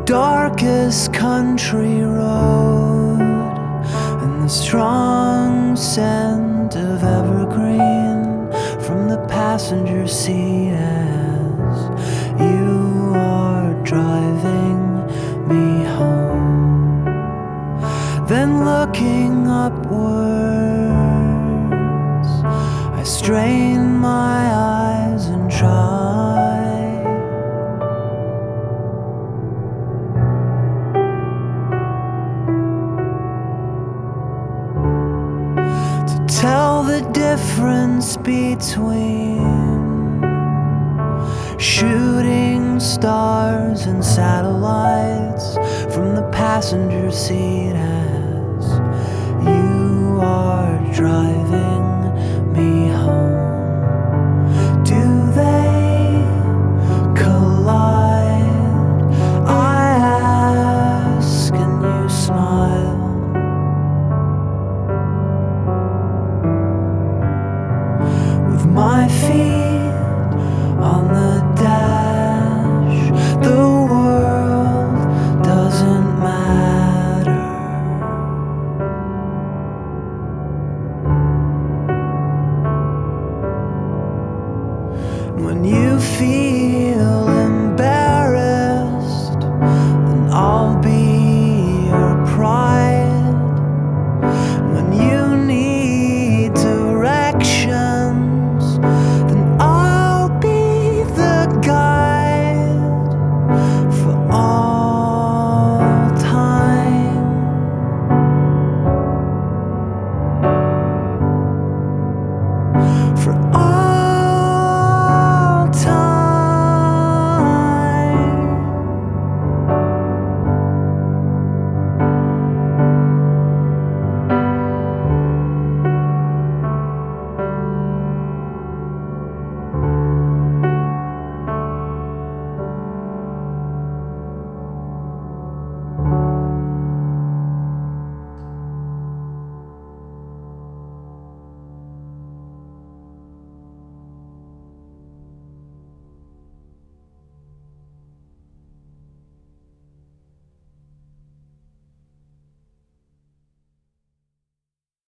darkest country road, and the strong scent of evergreen from the passenger seat as you are driving me home. Then looking upwards, I strain my eyes and try to tell the difference between shooting stars and satellites from the passenger seat as you are driving me home. Do they collide? I ask and you smile. With my feet on